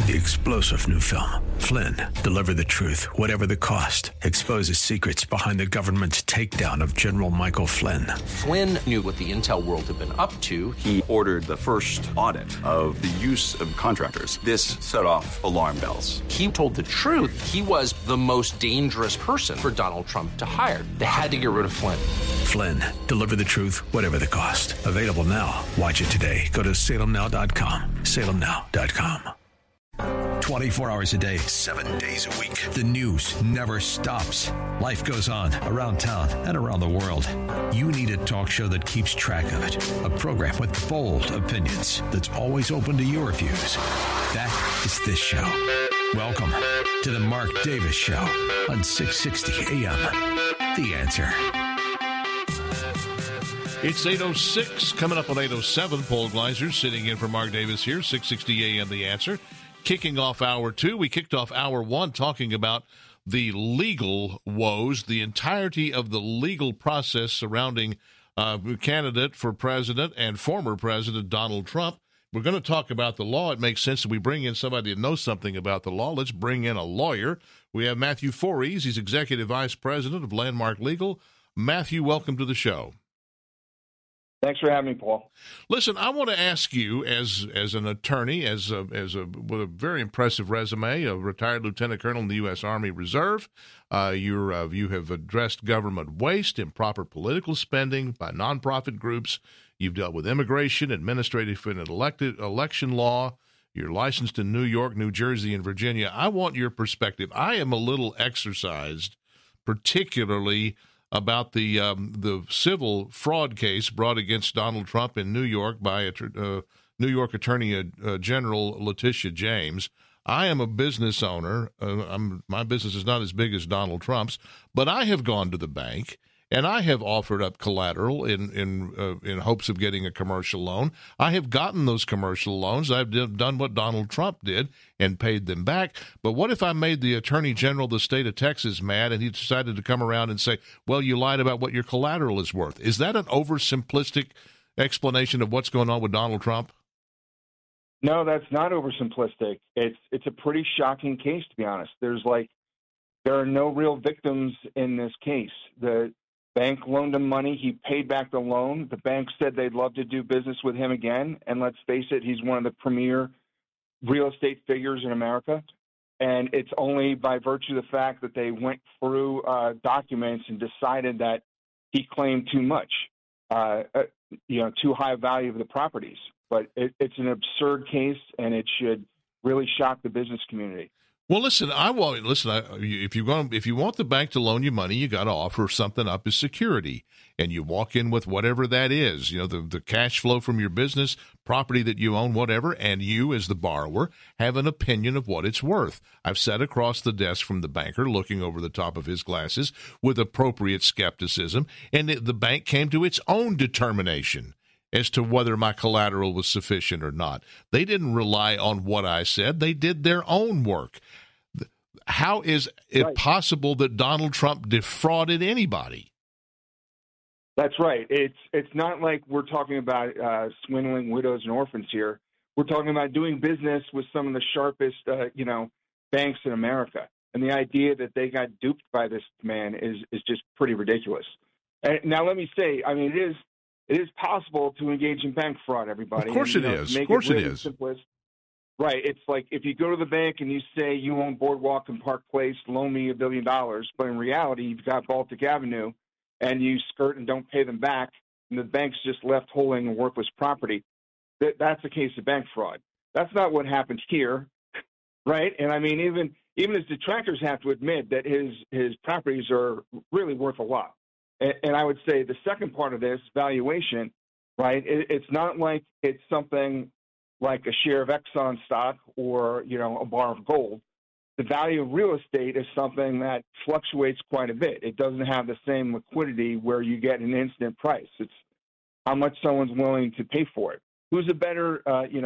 The explosive new film, Flynn, deliver the truth, whatever the cost, exposes secrets behind the government's takedown of General Michael Flynn. Flynn knew what the intel world had been up to. He ordered the first audit of the use of contractors. This set off alarm bells. He told the truth. He was the most dangerous person for Donald Trump to hire. They had to get rid of Flynn. Flynn, deliver the truth, whatever the cost. Available now. Watch it today. Go to salemnow.com. salemnow.com. 24 hours a day, 7 days a week. The news never stops. Life goes on around town and around the world. You need a talk show that keeps track of it. A program with bold opinions that's always open to your views. That is this show. Welcome to the Mark Davis Show on 660 AM. The Answer. It's 8:06, coming up on 8:07. Paul Gleiser sitting in for Mark Davis here, 660 AM. The Answer. Kicking off hour two, we kicked off hour one talking about the legal woes, the entirety of the legal process surrounding candidate for president and former President Donald Trump. We're going to talk about the law. It makes sense that we bring in somebody that knows something about the law. Let's bring in a lawyer. We have Matthew Fories. He's Executive Vice President of Landmark Legal. Matthew, welcome to the show. Thanks for having me, Paul. Listen, I want to ask you, as an attorney, with a very impressive resume, a retired lieutenant colonel in the U.S. Army Reserve, you have addressed government waste, improper political spending by nonprofit groups. You've dealt with immigration, administrative and election law. You're licensed in New York, New Jersey, and Virginia. I want your perspective. I am a little exercised, particularly about the civil fraud case brought against Donald Trump in New York by New York Attorney General Letitia James. I am a business owner. My business is not as big as Donald Trump's, but I have gone to the bank and I have offered up collateral in hopes of getting a commercial loan. I have gotten those commercial loans. I've done what Donald Trump did and paid them back. But what if I made the Attorney General of the state of Texas mad and he decided to come around and say, well, you lied about what your collateral is worth? Is that an oversimplistic explanation of what's going on with Donald Trump? No, that's not oversimplistic. It's a pretty shocking case, to be honest. There are no real victims in this case. The bank loaned him money. He paid back the loan. The bank said they'd love to do business with him again. And let's face it, he's one of the premier real estate figures in America. And it's only by virtue of the fact that they went through documents and decided that he claimed too much, too high a value of the properties. But it's an absurd case, and it should really shock the business community. Well, listen. If you want the bank to loan you money, you got to offer something up as security, and you walk in with whatever that is. You know, the cash flow from your business, property that you own, whatever, and you, as the borrower, have an opinion of what it's worth. I've sat across the desk from the banker, looking over the top of his glasses with appropriate skepticism, and the bank came to its own determination as to whether my collateral was sufficient or not. They didn't rely on what I said. They did their own work. How is it possible that Donald Trump defrauded anybody? That's right. It's not like we're talking about swindling widows and orphans here. We're talking about doing business with some of the sharpest, banks in America. And the idea that they got duped by this man is just pretty ridiculous. And now, let me say, I mean, it is possible to engage in bank fraud, everybody. Of course it is. Of course it is. Simplest. Right. It's like if you go to the bank and you say you own Boardwalk and Park Place, loan me $1 billion. But in reality, you've got Baltic Avenue and you skirt and don't pay them back. And the bank's just left holding a worthless property. That's a case of bank fraud. That's not what happened here. Right. And I mean, even his detractors have to admit that his properties are really worth a lot. And I would say the second part of this, valuation, right, it's not like it's something like a share of Exxon stock or, a bar of gold. The value of real estate is something that fluctuates quite a bit. It doesn't have the same liquidity where you get an instant price. It's how much someone's willing to pay for it. Who's a better,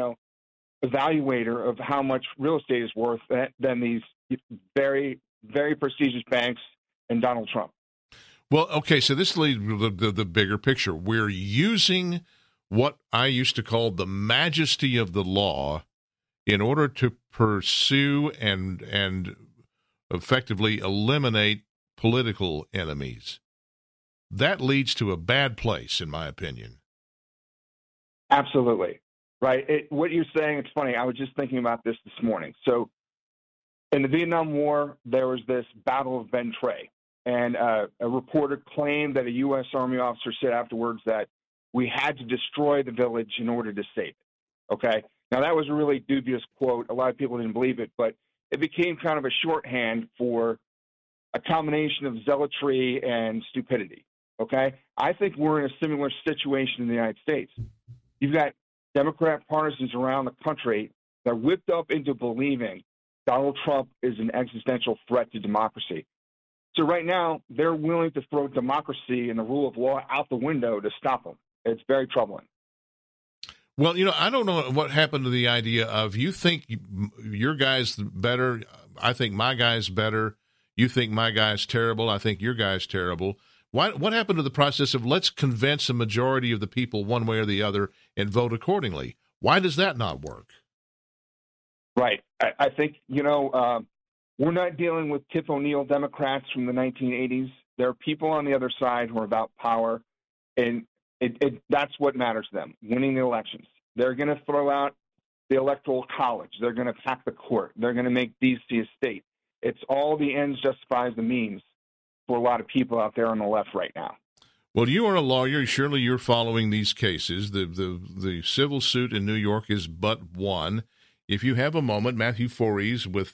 evaluator of how much real estate is worth than these very, very prestigious banks and Donald Trump? Well, okay, so this leads to the bigger picture. We're using what I used to call the majesty of the law in order to pursue and effectively eliminate political enemies. That leads to a bad place, in my opinion. Absolutely. Right. What you're saying, it's funny. I was just thinking about this morning. So in the Vietnam War, there was this Battle of Ben Tre, and a reporter claimed that a U.S. Army officer said afterwards that we had to destroy the village in order to save it. Okay. Now, that was a really dubious quote. A lot of people didn't believe it, but it became kind of a shorthand for a combination of zealotry and stupidity. Okay. I think we're in a similar situation in the United States. You've got Democrat partisans around the country that are whipped up into believing Donald Trump is an existential threat to democracy. So right now, they're willing to throw democracy and the rule of law out the window to stop him. It's very troubling. Well, I don't know what happened to the idea of you think your guy's better, I think my guy's better, you think my guy's terrible, I think your guy's terrible. What happened to the process of let's convince a majority of the people one way or the other and vote accordingly? Why does that not work? Right. I think, we're not dealing with Tip O'Neill Democrats from the 1980s. There are people on the other side who are about power, and that's what matters to them, winning the elections. They're going to throw out the Electoral College. They're going to pack the court. They're going to make D.C. a state. It's all the ends justifies the means for a lot of people out there on the left right now. Well, you are a lawyer. Surely you're following these cases. The civil suit in New York is but one. If you have a moment, Matthew Forres with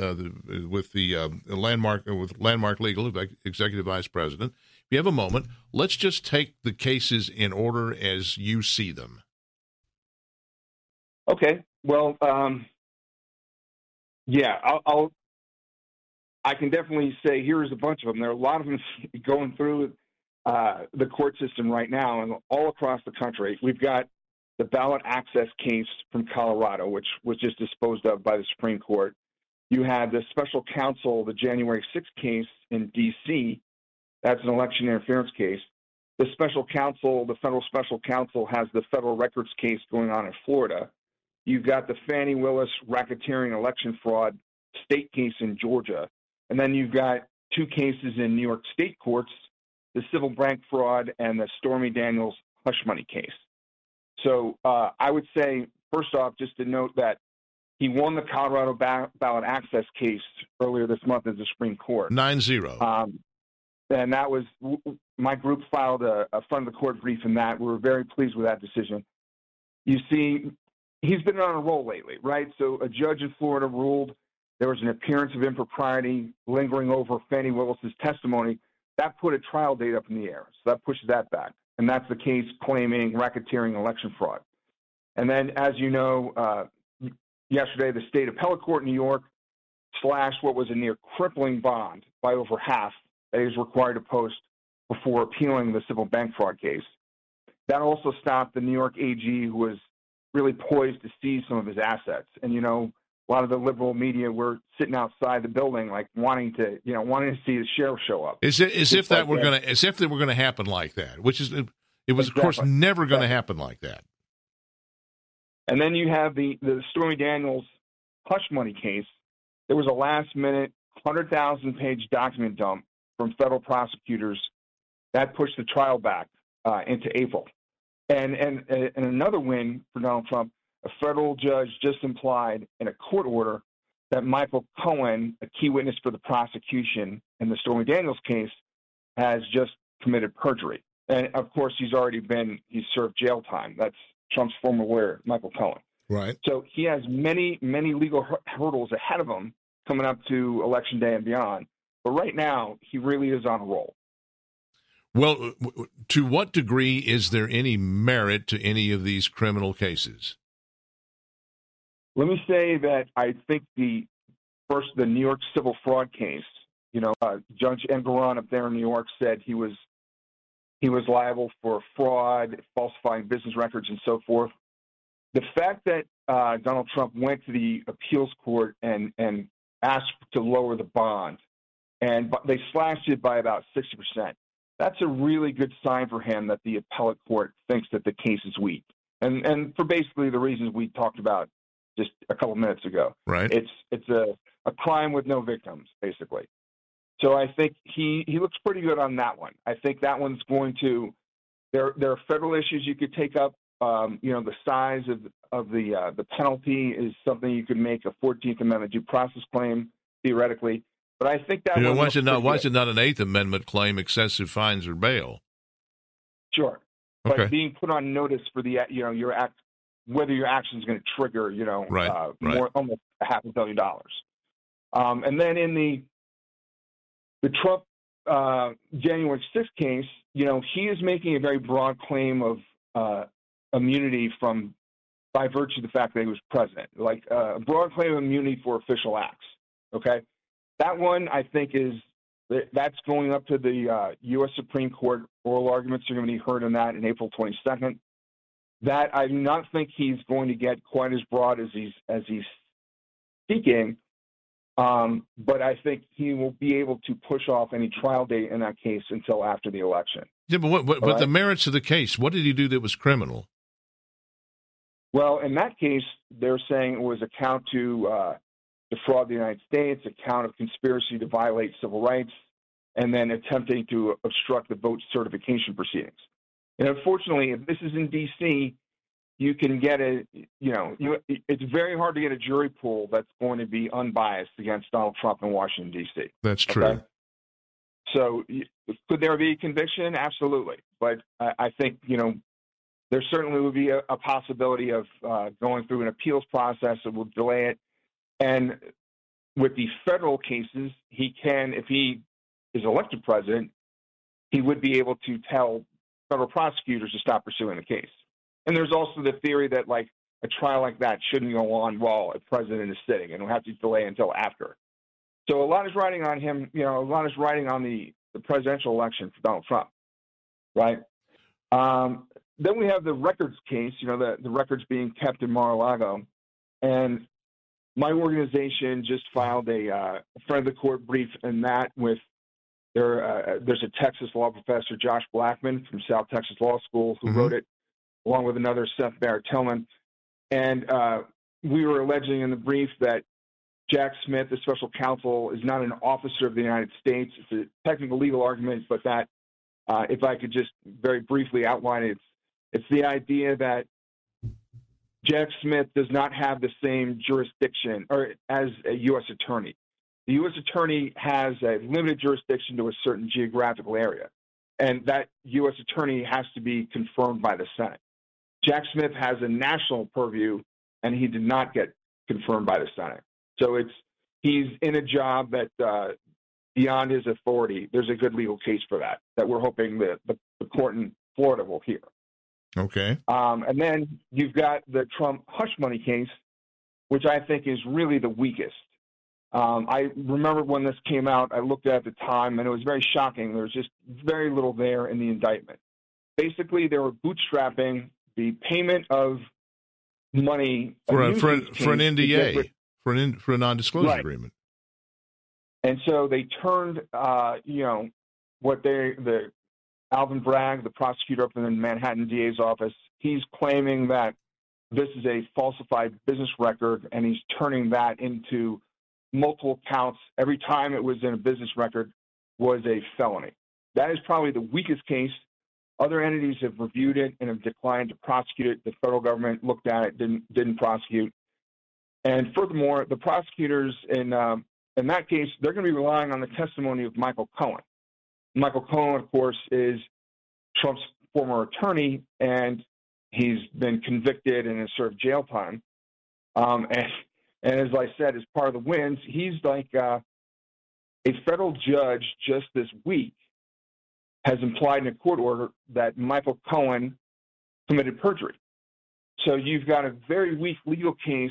Landmark Legal, Executive Vice President. If you have a moment, let's just take the cases in order as you see them. Okay. Well, I can definitely say here's a bunch of them. There are a lot of them going through the court system right now and all across the country. We've got the ballot access case from Colorado, which was just disposed of by the Supreme Court. You had the special counsel, the January 6th case in D.C. That's an election interference case. The federal special counsel has the federal records case going on in Florida. You've got the Fannie Willis racketeering election fraud state case in Georgia. And then you've got two cases in New York state courts, the civil bank fraud and the Stormy Daniels hush money case. So I would say, first off, just to note that he won the Colorado ballot access case earlier this month at the Supreme Court. 9-0. And that was, my group filed a front of the court brief in that. We were very pleased with that decision. You see, he's been on a roll lately, right? So a judge in Florida ruled there was an appearance of impropriety lingering over Fannie Willis's testimony. That put a trial date up in the air. So that pushes that back. And that's the case claiming racketeering election fraud. And then, as you know, yesterday, the state appellate court in New York slashed what was a near crippling bond by over half that he was required to post before appealing the civil bank fraud case. That also stopped the New York AG, who was really poised to seize some of his assets. And, a lot of the liberal media were sitting outside the building, like wanting to see the sheriff show up. As if they were going to happen like that, which is, it was, exactly. Of course, never going to happen like that. And then you have the Stormy Daniels hush money case. There was a last-minute 100,000-page document dump from federal prosecutors that pushed the trial back into April. And another win for Donald Trump. A federal judge just implied in a court order that Michael Cohen, a key witness for the prosecution in the Stormy Daniels case, has just committed perjury. And, of course, he's served jail time. That's Trump's former lawyer, Michael Cohen. Right. So he has many, many legal hurdles ahead of him coming up to Election Day and beyond. But right now, he really is on a roll. Well, to what degree is there any merit to any of these criminal cases? Let me say that I think the New York civil fraud case, Judge Engoron up there in New York said he was liable for fraud, falsifying business records, and so forth. The fact that Donald Trump went to the appeals court and asked to lower the bond, and they slashed it by about 60%, that's a really good sign for him that the appellate court thinks that the case is weak. And for basically the reasons we talked about just a couple minutes ago. Right. It's a crime with no victims, basically. So I think he looks pretty good on that one. I think that one's going to. There are federal issues you could take up. The size of the penalty is something you could make a 14th Amendment due process claim theoretically. But I think that why is it not an Eighth Amendment claim, excessive fines or bail? Sure, okay. But being put on notice for the your act, whether your action is going to trigger more almost $500 million. And then in the Trump January 6th case, he is making a very broad claim of immunity by virtue of the fact that he was president, like a broad claim of immunity for official acts. Okay, that one I think that's going up to the U.S. Supreme Court. Oral arguments are going to be heard on that in April 22nd. That I do not think he's going to get quite as broad as he's seeking. But I think he will be able to push off any trial date in that case until after the election. Yeah, but the merits of the case, what did he do that was criminal? Well, in that case, they're saying it was a count to defraud the United States, a count of conspiracy to violate civil rights, and then attempting to obstruct the vote certification proceedings. And unfortunately, if this is in D.C., you can get it's very hard to get a jury pool that's going to be unbiased against Donald Trump in Washington, D.C. That's true. Okay? So could there be a conviction? Absolutely. But I think, there certainly would be a possibility of going through an appeals process that will delay it. And with the federal cases, he can, if he is elected president, he would be able to tell federal prosecutors to stop pursuing the case. And there's also the theory that, like, a trial like that shouldn't go on while a president is sitting and will have to delay until after. So a lot is riding on him, a lot is riding on the presidential election for Donald Trump, right? Then we have the records case, the records being kept in Mar-a-Lago. And my organization just filed a friend of the court brief in that with there's a Texas law professor, Josh Blackman from South Texas Law School, who wrote it, along with another, Seth Barrett-Tillman. And we were alleging in the brief that Jack Smith, the special counsel, is not an officer of the United States. It's a technical legal argument, but that, if I could just very briefly outline it, it's the idea that Jack Smith does not have the same jurisdiction as a U.S. attorney. The U.S. attorney has a limited jurisdiction to a certain geographical area, and that U.S. attorney has to be confirmed by the Senate. Jack Smith has a national purview, and he did not get confirmed by the Senate. So he's in a job that beyond his authority. There's a good legal case for that we're hoping that the court in Florida will hear. Okay. And then you've got the Trump hush money case, which I think is really the weakest. I remember when this came out, I looked at the time, and it was very shocking. There was just very little there in the indictment. Basically, they were bootstrapping the payment of money for an NDA, for a non-disclosure agreement. And so they turned, the Alvin Bragg, the prosecutor up in the Manhattan DA's office, he's claiming that this is a falsified business record, and he's turning that into multiple counts. Every time it was in a business record was a felony. That is probably the weakest case. Other entities have reviewed it and have declined to prosecute it. The federal government looked at it, didn't prosecute. And furthermore, the prosecutors in that case, they're going to be relying on the testimony of Michael Cohen. Michael Cohen, of course, is Trump's former attorney, and he's been convicted and has served jail time. And as I said, as part of the wins, he's like a federal judge just this week has implied in a court order that Michael Cohen committed perjury. So you've got a very weak legal case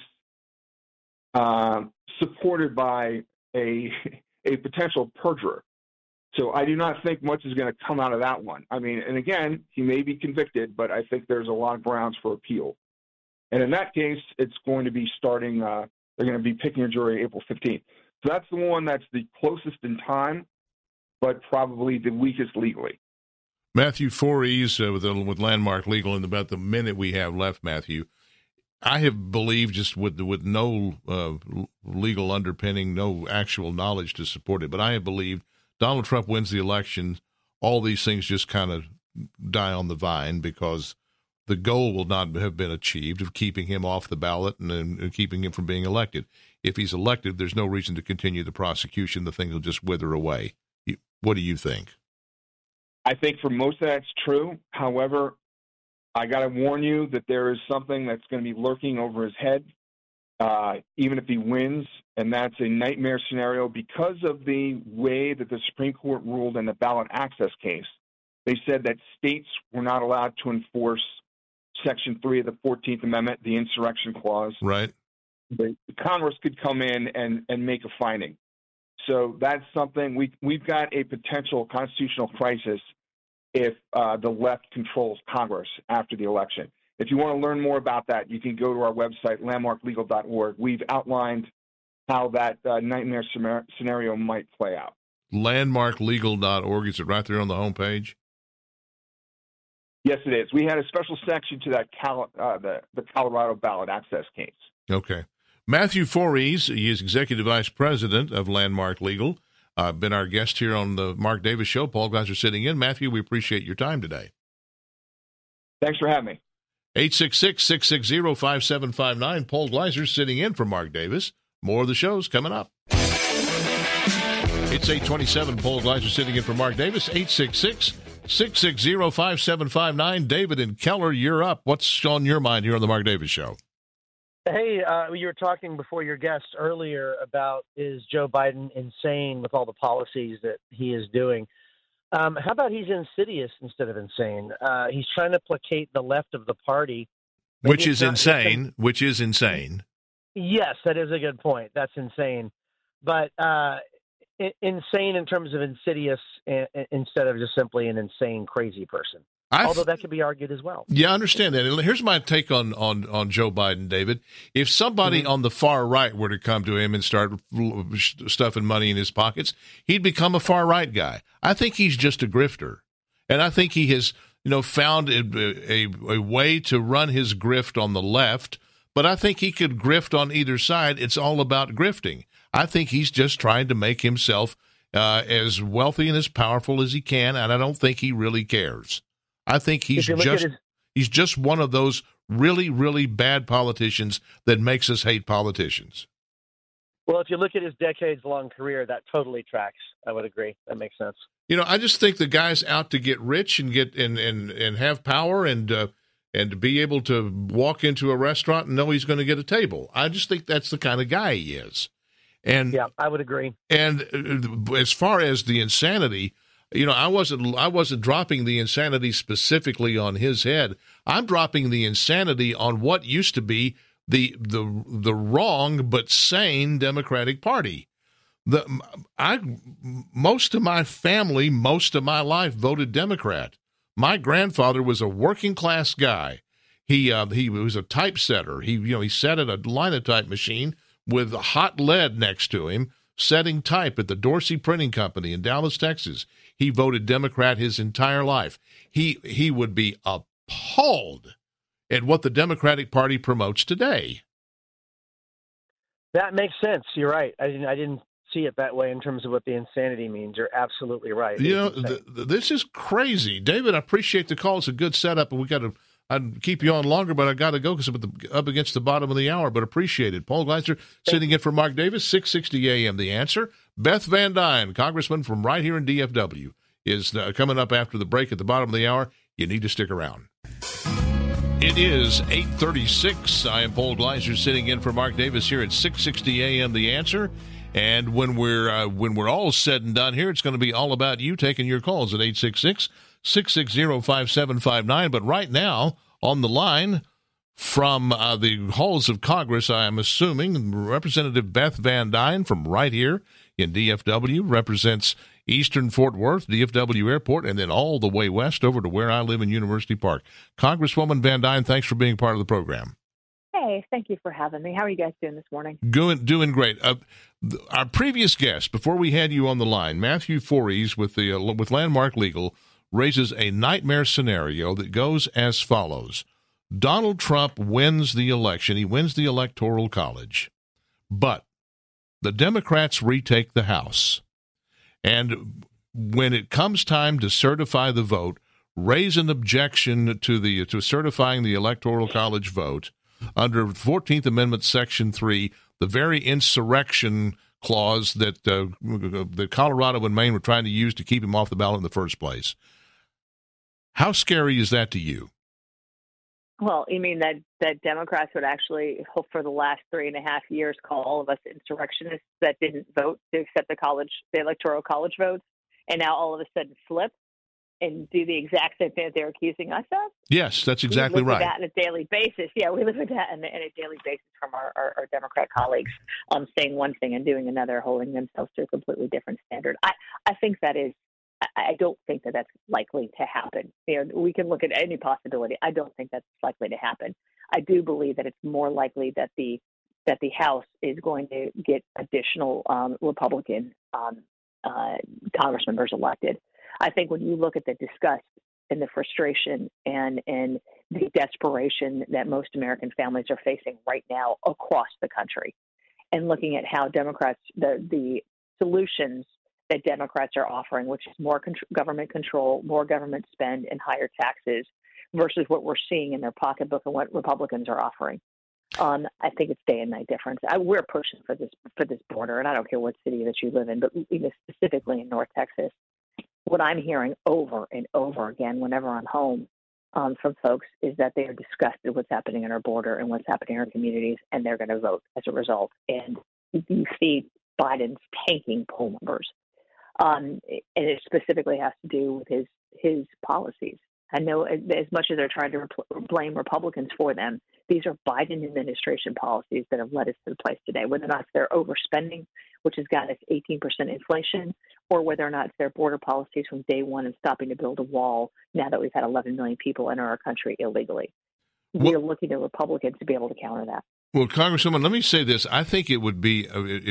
supported by a potential perjurer. So I do not think much is going to come out of that one. I mean, and again, he may be convicted, but I think there's a lot of grounds for appeal. And in that case, it's going to be starting, they're going to be picking a jury April 15th. So that's the one that's the closest in time, but probably the weakest legally. Matthew Forries with Landmark Legal, in about the minute we have left, Matthew. I have believed, just with no legal underpinning, no actual knowledge to support it, but I have believed Donald Trump wins the election, all these things just kind of die on the vine because the goal will not have been achieved of keeping him off the ballot and keeping him from being elected. If he's elected, there's no reason to continue the prosecution. The thing will just wither away. What do you think? I think for most of that's true. However, I got to warn you that there is something that's going to be lurking over his head, even if he wins, and that's a nightmare scenario because of the way that the Supreme Court ruled in the ballot access case. They said that states were not allowed to enforce Section 3 of the 14th Amendment, the insurrection clause. Right. The Congress could come in and make a finding. So that's something we've got a potential constitutional crisis if the left controls Congress after the election. If you want to learn more about that, you can go to our website, landmarklegal.org. We've outlined how that nightmare scenario might play out. Landmarklegal.org, is it right there on the homepage? Yes, it is. We had a special section to that the Colorado ballot access case. Okay. Matthew Forres, he is Executive Vice President of Landmark Legal. Been our guest here on the Mark Davis Show. Paul Gleiser sitting in. Matthew, we appreciate your time today. Thanks for having me. 866-660-5759. Paul Gleiser sitting in for Mark Davis. More of the show's coming up. It's 8:27. Paul Gleiser sitting in for Mark Davis. 866-660-5759. David and Keller, you're up. What's on your mind here on the Mark Davis Show? Hey, you were talking before your guest earlier about, is Joe Biden insane with all the policies that he is doing? How about he's insidious instead of insane? He's trying to placate the left of the party. Which is insane. Yes, that is a good point. That's insane. But insane in terms of insidious instead of just simply an insane, crazy person. Although that could be argued as well. Yeah, I understand that. And here's my take on Joe Biden, David. If somebody on the far right were to come to him and start stuffing money in his pockets, he'd become a far right guy. I think he's just a grifter. And I think he has, found a way to run his grift on the left, but I think he could grift on either side. It's all about grifting. I think he's just trying to make himself as wealthy and as powerful as he can, and I don't think he really cares. I think he's just one of those really, really bad politicians that makes us hate politicians. Well, if you look at his decades-long career, that totally tracks. I would agree. That makes sense. I just think the guy's out to get rich and get and have power and to be able to walk into a restaurant and know he's going to get a table. I just think that's the kind of guy he is. And yeah, I would agree. And as far as the insanity, I wasn't dropping the insanity specifically on his head. I'm dropping the insanity on what used to be the wrong but sane Democratic Party. Most of my family, most of my life voted Democrat. My grandfather was a working class guy. He was a typesetter. He sat at a linotype machine with hot lead next to him, setting type at the Dorsey Printing Company in Dallas, Texas. He voted Democrat his entire life. He would be appalled at what the Democratic Party promotes today. That makes sense. You're right. I didn't see it that way in terms of what the insanity means. You're absolutely right. This is crazy. David, I appreciate the call. It's a good setup, and I'd keep you on longer, but I got to go because I'm up against the bottom of the hour, but appreciate it. Paul Gleiser sitting in for Mark Davis, 660 AM. The Answer. Beth Van Duyne, congressman from right here in DFW, is coming up after the break at the bottom of the hour. You need to stick around. It is 8:36. I am Paul Gleiser sitting in for Mark Davis here at 660 AM. The Answer. And when we're all said and done here, it's going to be all about you taking your calls at 866-660-5759. But right now, on the line from the halls of Congress, I am assuming, Representative Beth Van Duyne from right here in DFW represents Eastern Fort Worth, DFW Airport, and then all the way west over to where I live in University Park. Congresswoman Van Duyne, thanks for being part of the program. Hey, thank you for having me. How are you guys doing this morning? Doing great. Our previous guest, before we had you on the line, Matthew Forres with Landmark Legal, raises a nightmare scenario that goes as follows. Donald Trump wins the election. He wins the Electoral College, but the Democrats retake the House. And when it comes time to certify the vote, raise an objection to certifying the Electoral College vote under 14th Amendment, Section 3, the very insurrection clause that Colorado and Maine were trying to use to keep him off the ballot in the first place. How scary is that to you? Well, you mean that Democrats would actually, for the last 3.5 years, call all of us insurrectionists that didn't vote to accept the Electoral College votes, and now all of a sudden flip and do the exact same thing that they're accusing us of? Yes, that's exactly right. We live with that on a daily basis. Yeah, we live with that on a daily basis from our Democrat colleagues, saying one thing and doing another, holding themselves to a completely different standard. I think that is. I don't think that that's likely to happen. We can look at any possibility. I don't think that's likely to happen. I do believe that it's more likely that the House is going to get additional Republican Congress members elected. I think when you look at the disgust and the frustration and the desperation that most American families are facing right now across the country, and looking at how Democrats, the solutions that Democrats are offering, which is more government control, more government spend, and higher taxes, versus what we're seeing in their pocketbook and what Republicans are offering. I think it's day and night difference. We're pushing for this border, and I don't care what city that you live in, but even specifically in North Texas. What I'm hearing over and over again whenever I'm home from folks is that they are disgusted with what's happening in our border and what's happening in our communities, and they're going to vote as a result. And you see Biden's tanking poll numbers. And it specifically has to do with his policies. I know as much as they're trying to blame Republicans for them, these are Biden administration policies that have led us to the place today, whether or not it's their overspending, which has gotten us 18% inflation, or whether or not it's their border policies from day one and stopping to build a wall now that we've had 11 million people enter our country illegally. We are looking to Republicans to be able to counter that. Well, Congresswoman, let me say this. I think it would be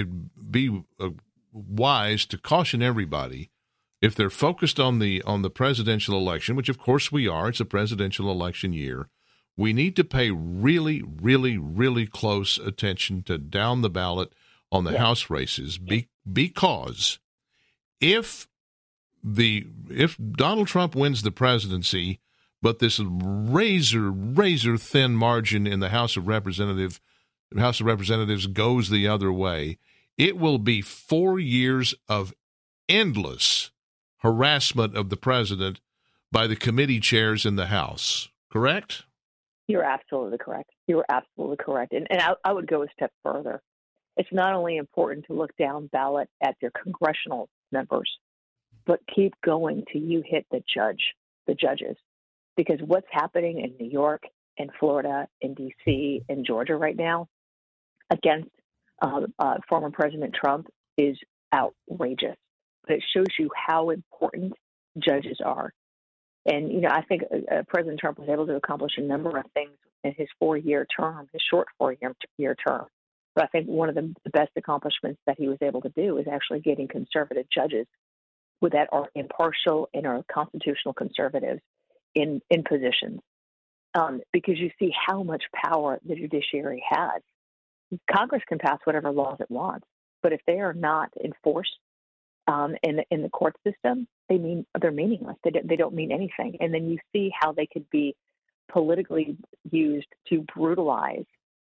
wise to caution everybody, if they're focused on the presidential election, which of course we are, it's a presidential election year, we need to pay really, really, really close attention to down the ballot on the House races, because if Donald Trump wins the presidency, but this razor thin margin in the House of Representatives goes the other way, it will be 4 years of endless harassment of the president by the committee chairs in the House. Correct? You're absolutely correct. And I would go a step further. It's not only important to look down ballot at your congressional members, but keep going till you hit the judges. Because what's happening in New York and Florida and D.C. and Georgia right now against former President Trump is outrageous. But it shows you how important judges are. And, I think President Trump was able to accomplish a number of things in his 4-year term, his short 4-year term. But I think one of the best accomplishments that he was able to do is actually getting conservative judges that are impartial and are constitutional conservatives in positions. Because you see how much power the judiciary has. Congress can pass whatever laws it wants, but if they are not enforced in the court system, they're meaningless. They don't mean anything. And then you see how they could be politically used to brutalize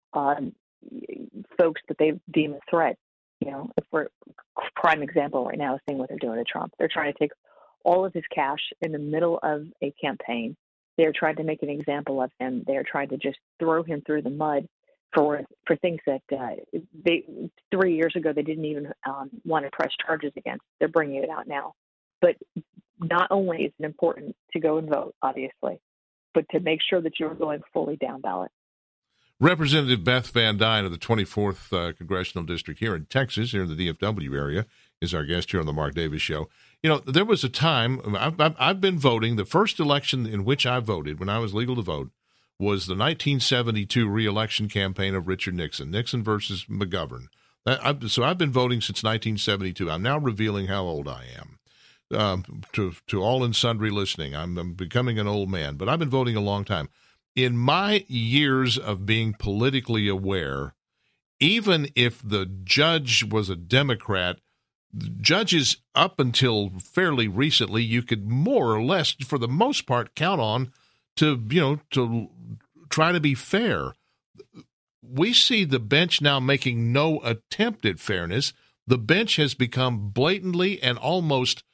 folks that they deem a threat. If we're prime example right now is seeing what they're doing to Trump. They're trying to take all of his cash in the middle of a campaign. They're trying to make an example of him. They're trying to just throw him through the mud for things that 3 years ago they didn't even want to press charges against. They're bringing it out now. But not only is it important to go and vote, obviously, but to make sure that you're going fully down ballot. Representative Beth Van Duyne of the 24th Congressional District here in Texas, here in the DFW area, is our guest here on the Mark Davis Show. There was a time, I've been voting. The first election in which I voted when I was legal to vote was the 1972 re-election campaign of Richard Nixon versus McGovern. So I've been voting since 1972. I'm now revealing how old I am. To all and sundry listening, I'm becoming an old man, but I've been voting a long time. in my years of being politically aware, even if the judge was a Democrat, judges up until fairly recently, you could more or less, for the most part, count on to try to be fair. We see the bench now making no attempt at fairness. The bench has become blatantly and almost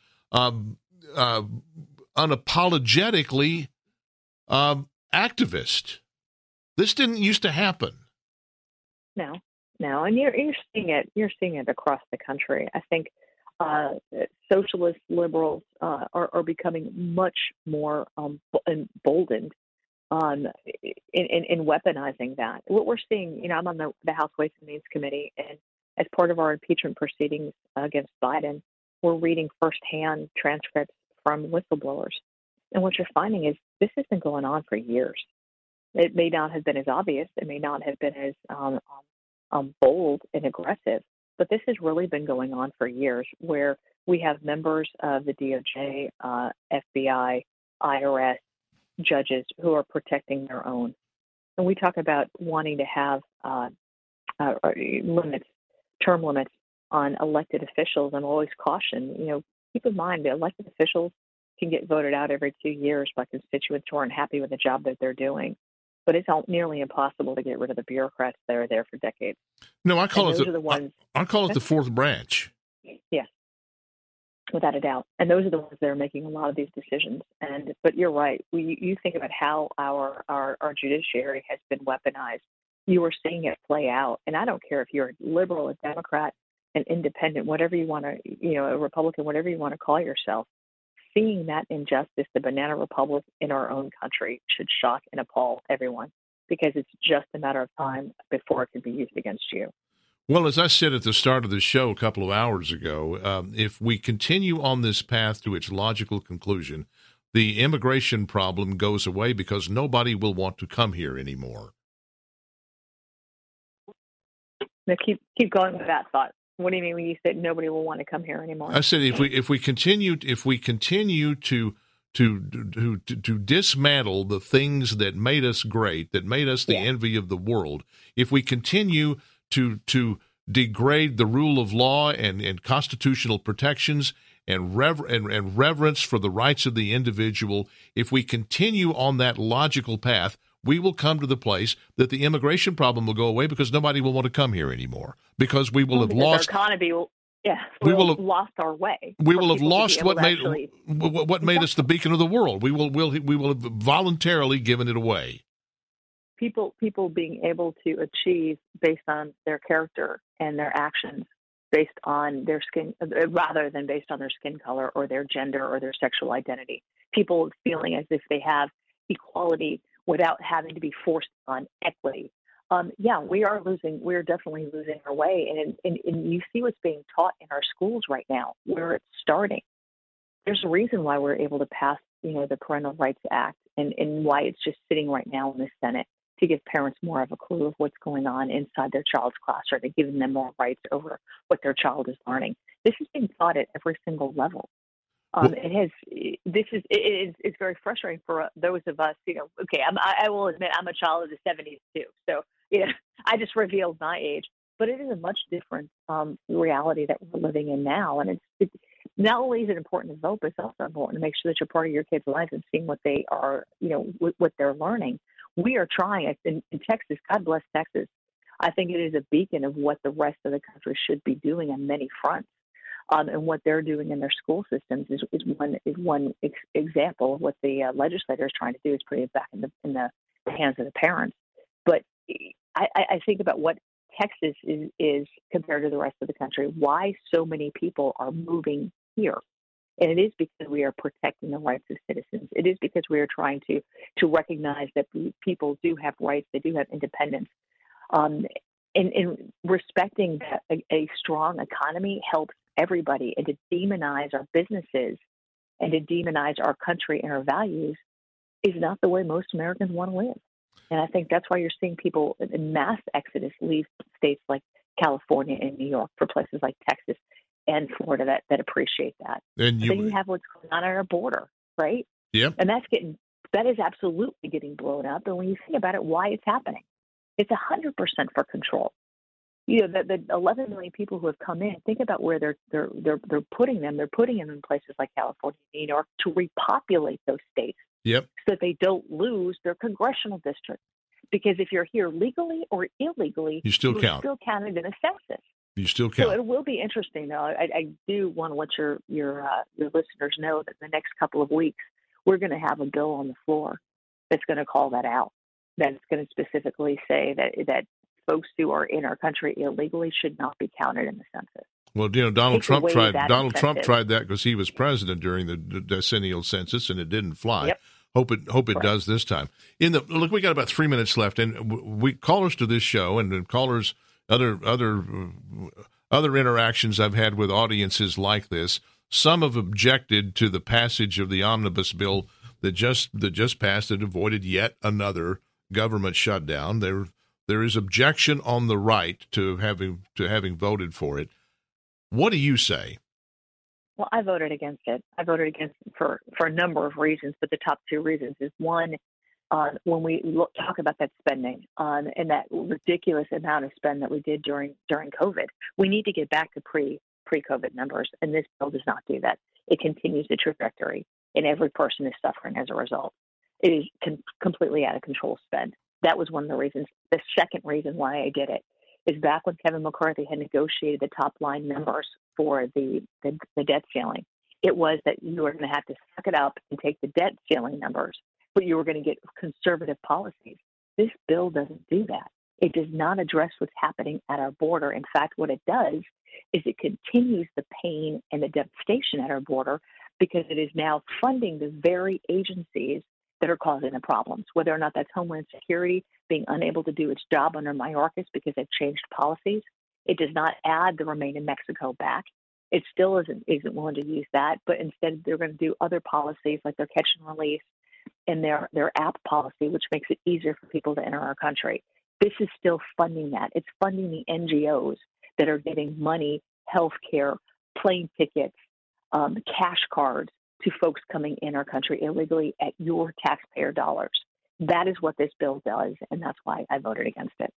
unapologetically activist. This didn't used to happen. No, and you're seeing it. You're seeing it across the country. I think socialist liberals are becoming much more emboldened in weaponizing that. What we're seeing, I'm on the House Ways and Means Committee, and as part of our impeachment proceedings against Biden, we're reading firsthand transcripts from whistleblowers. And what you're finding is this has been going on for years. It may not have been as obvious. It may not have been as bold and aggressive, but this has really been going on for years, where we have members of the DOJ, FBI, IRS, judges who are protecting their own. And we talk about wanting to have term limits on elected officials. I'm always caution, keep in mind the elected officials can get voted out every 2 years by constituents who aren't happy with the job that they're doing. But it's nearly impossible to get rid of the bureaucrats that are there for decades. No, I call it the fourth branch. Yes, without a doubt. And those are the ones that are making a lot of these decisions. But you're right. You think about how our judiciary has been weaponized. You are seeing it play out. And I don't care if you're a liberal, a Democrat, an independent, whatever you want to, a Republican, whatever you want to call yourself. Seeing that injustice, the banana republic in our own country, should shock and appall everyone, because it's just a matter of time before it can be used against you. Well, as I said at the start of the show a couple of hours ago, if we continue on this path to its logical conclusion, the immigration problem goes away because nobody will want to come here anymore. Now keep going with that thought. What do you mean when you said nobody will want to come here anymore? I said if we continue to dismantle the things that made us great, that made us the envy of the world, if we continue to degrade the rule of law and constitutional protections and reverence for the rights of the individual, if we continue on that logical path, we will come to the place that the immigration problem will go away because nobody will want to come here anymore, because we will have lost our economy. We will have lost our way. We will have lost what made us the beacon of the world. We will have voluntarily given it away. People being able to achieve based on their character and their actions, based on their skin, rather than based on their skin color or their gender or their sexual identity. People feeling as if they have equality without having to be forced on equity. We are losing. We're definitely losing our way. And you see what's being taught in our schools right now, where it's starting. There's a reason why we're able to pass, the Parental Rights Act, and why it's just sitting right now in the Senate, to give parents more of a clue of what's going on inside their child's classroom, to giving them more rights over what their child is learning. This is being taught at every single level. It's very frustrating for those of us, I will admit I'm a child of the 70s too. So, I just revealed my age, but it is a much different reality that we're living in now. And it's not only is it important to vote, but it's also important to make sure that you're part of your kids' lives and seeing what they are, what they're learning. We are trying in Texas, God bless Texas. I think it is a beacon of what the rest of the country should be doing on many fronts. And what they're doing in their school systems is one example of what the legislator is trying to do, is put it back in the hands of the parents. But I think about what Texas is compared to the rest of the country, why so many people are moving here. And it is because we are protecting the rights of citizens. It is because we are trying to recognize that people do have rights, they do have independence. And respecting that a strong economy helps everybody, and to demonize our businesses and to demonize our country and our values is not the way most Americans want to live. And I think that's why you're seeing people in mass exodus leave states like California and New York for places like Texas and Florida that appreciate that. And then you have what's going on at our border, right? Yeah. And that's getting That is absolutely getting blown up. And when you think about it, why it's happening, it's 100% for control. You know, the 11 million people who have come in, think about where they're putting them. They're putting them in places like California, New York, to repopulate those states. Yep. So that they don't lose their congressional districts. Because if you're here legally or illegally, you still count. Still counted in a census. You still count. So it will be interesting, though. I do want to let your listeners know that in the next couple of weeks, we're going to have a bill on the floor that's going to call that out. That's going to specifically say that folks who are in our country illegally should not be counted in the census. Well, you know, Donald Trump tried that because he was president during the decennial census, and it didn't fly. Yep. Hope it does this time. Look, we got about 3 minutes left, and we callers to this show and callers other interactions I've had with audiences like this. Some have objected to the passage of the omnibus bill that just passed that avoided yet another government shutdown. There is objection on the right to having voted for it. What do you say? Well, I voted against it. I voted against it for a number of reasons, but the top two reasons is one, when we talk about that spending and that ridiculous amount of spend that we did during COVID, we need to get back to pre-COVID numbers, and this bill does not do that. It continues the trajectory, and every person is suffering as a result. It is completely out of control spend. That was one of the reasons. The second reason why I did it is back when Kevin McCarthy had negotiated the top line numbers for the debt ceiling. It was that you were going to have to suck it up and take the debt ceiling numbers, but you were going to get conservative policies. This bill doesn't do that. It does not address what's happening at our border. In fact, what it does is it continues the pain and the devastation at our border because it is now funding the very agencies that are causing the problems, whether or not that's Homeland Security being unable to do its job under Mayorkas because they've changed policies. It does not add the Remain in Mexico back. It still isn't willing to use that, but instead they're going to do other policies like their catch and release and their app policy, which makes it easier for people to enter our country. This is still funding that. It's funding the NGOs that are getting money, health care, plane tickets, cash cards to folks coming in our country illegally at your taxpayer dollars. That is what this bill does, and that's why I voted against it.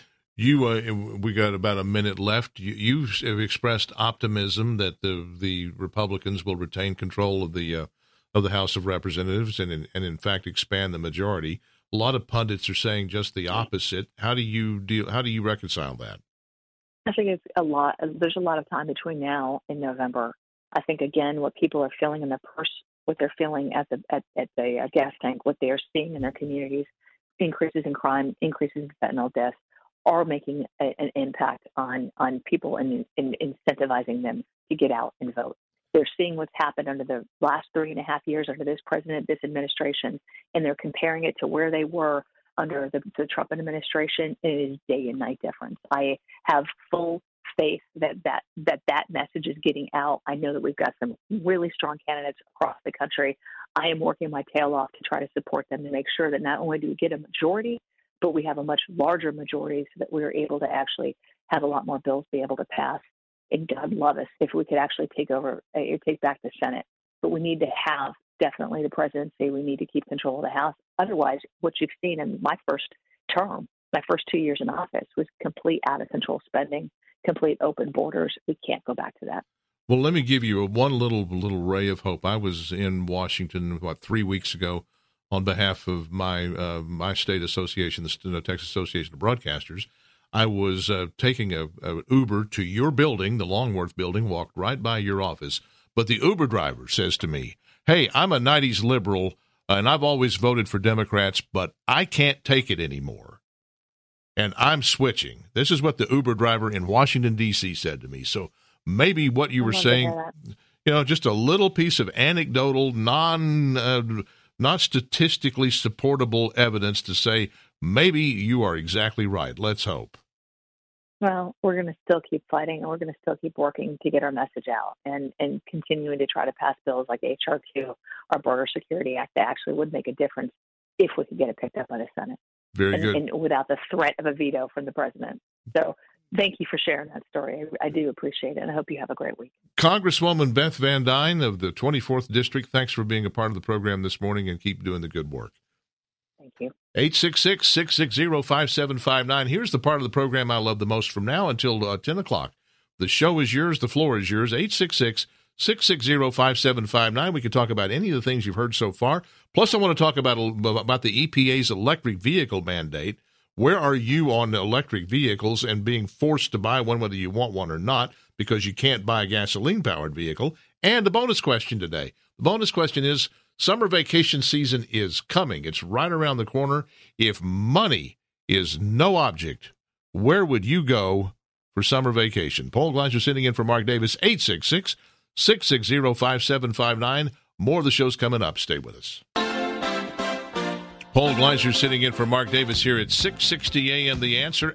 We got about a minute left. You have expressed optimism that the Republicans will retain control of the House of Representatives and in fact expand the majority. A lot of pundits are saying just the opposite. How do you reconcile that? I think it's a lot. There's a lot of time between now and November. I think, again, what people are feeling in their purse, what they're feeling at the gas tank, what they are seeing in their communities, increases in crime, increases in fentanyl deaths, are making an impact on people and incentivizing them to get out and vote. They're seeing what's happened under the last 3.5 years under this president, this administration, and they're comparing it to where they were under the Trump administration. It is day and night difference. I have full faith that message is getting out. I know that we've got some really strong candidates across the country. I am working my tail off to try to support them to make sure that not only do we get a majority, but we have a much larger majority so that we're able to actually have a lot more bills be able to pass. And God love us if we could actually take back the Senate. But we need to have definitely the presidency. We need to keep control of the House. Otherwise, what you've seen in my first term, my first 2 years in office, was complete out of control spending, complete open borders. We can't go back to that. Well, let me give you one little ray of hope. I was in Washington 3 weeks ago on behalf of my state association, the Texas Association of Broadcasters. I was taking a Uber to your building, the Longworth building, walked right by your office. But the Uber driver says to me, "Hey, I'm a 90s liberal, and I've always voted for Democrats, but I can't take it anymore. And I'm switching." This is what the Uber driver in Washington, D.C. said to me. So maybe what you were saying, just a little piece of anecdotal, not statistically supportable evidence to say, maybe you are exactly right. Let's hope. Well, we're going to still keep fighting, and we're going to still keep working to get our message out and continuing to try to pass bills like H.R. 2, our Border Security Act, that actually would make a difference if we could get it picked up by the Senate. Very good. And without the threat of a veto from the president. So thank you for sharing that story. I do appreciate it, and I hope you have a great week. Congresswoman Beth Van Duyne of the 24th District, thanks for being a part of the program this morning and keep doing the good work. Thank you. 866-660-5759. Here's the part of the program I love the most from now until 10 o'clock. The show is yours. The floor is yours. 866-660-5759. We can talk about any of the things you've heard so far. Plus, I want to talk about the EPA's electric vehicle mandate. Where are you on electric vehicles and being forced to buy one, whether you want one or not, because you can't buy a gasoline-powered vehicle? And the bonus question today. The bonus question is, summer vacation season is coming. It's right around the corner. If money is no object, where would you go for summer vacation? Paul Gleiser sitting in for Mark Davis, 866-660-5759. More of the show's coming up. Stay with us. Paul Gleiser sitting in for Mark Davis here at 660 a.m. The Answer,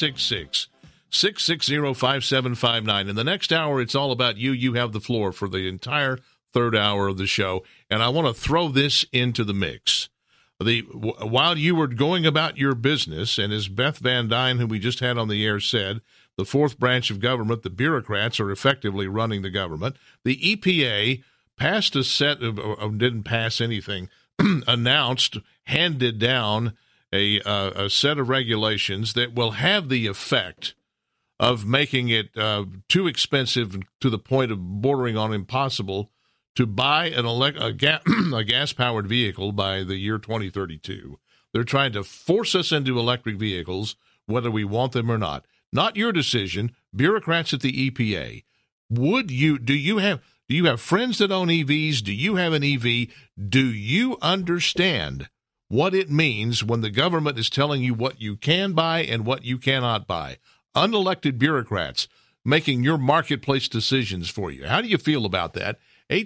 866-660-5759. In the next hour, it's all about you. You have the floor for the entire third hour of the show, and I want to throw this into the mix. While you were going about your business, and as Beth Van Duyne, who we just had on the air, said, the fourth branch of government, the bureaucrats, are effectively running the government. The EPA passed a set of didn't pass anything, announced, handed down a set of regulations that will have the effect of making it too expensive to the point of bordering on impossible to buy a gas-powered vehicle by the year 2032. They're trying to force us into electric vehicles, whether we want them or not. Not your decision. Bureaucrats at the EPA. Do you have friends that own EVs? Do you have an EV? Do you understand what it means when the government is telling you what you can buy and what you cannot buy? Unelected bureaucrats making your marketplace decisions for you. How do you feel about that?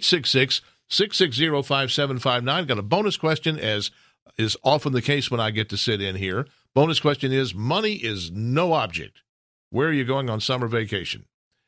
866-660-5759. Got a bonus question, as is often the case when I get to sit in here. Bonus question is, money is no object. Where are you going on summer vacation?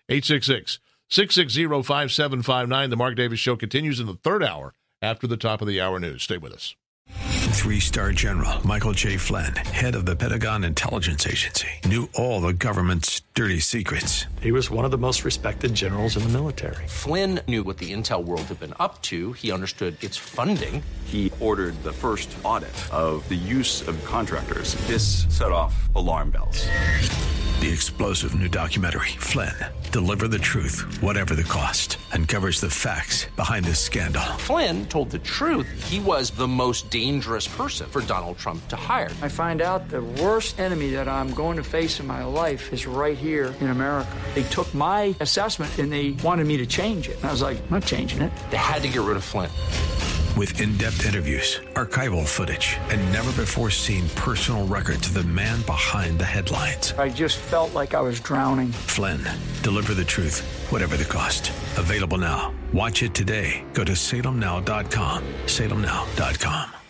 866-660-5759. The Mark Davis Show continues in the third hour after the top of the hour news. Stay with us. 3-star General Michael J. Flynn, head of the Pentagon Intelligence Agency, knew all the government's dirty secrets. He was one of the most respected generals in the military. Flynn knew what the intel world had been up to. He understood its funding. He ordered the first audit of the use of contractors. This set off alarm bells. The explosive new documentary, Flynn, Deliver the Truth, Whatever the Cost, uncovers the facts behind this scandal. Flynn told the truth. He was the most dangerous person for Donald Trump to hire. I find out the worst enemy that I'm going to face in my life is right here in America. They took my assessment and they wanted me to change it. And I was like, I'm not changing it. They had to get rid of Flynn. With in-depth interviews, archival footage, and never-before-seen personal records of the man behind the headlines. I just felt like I was drowning. Flynn, Deliver the Truth, Whatever the Cost. Available now. Watch it today. Go to salemnow.com. salemnow.com.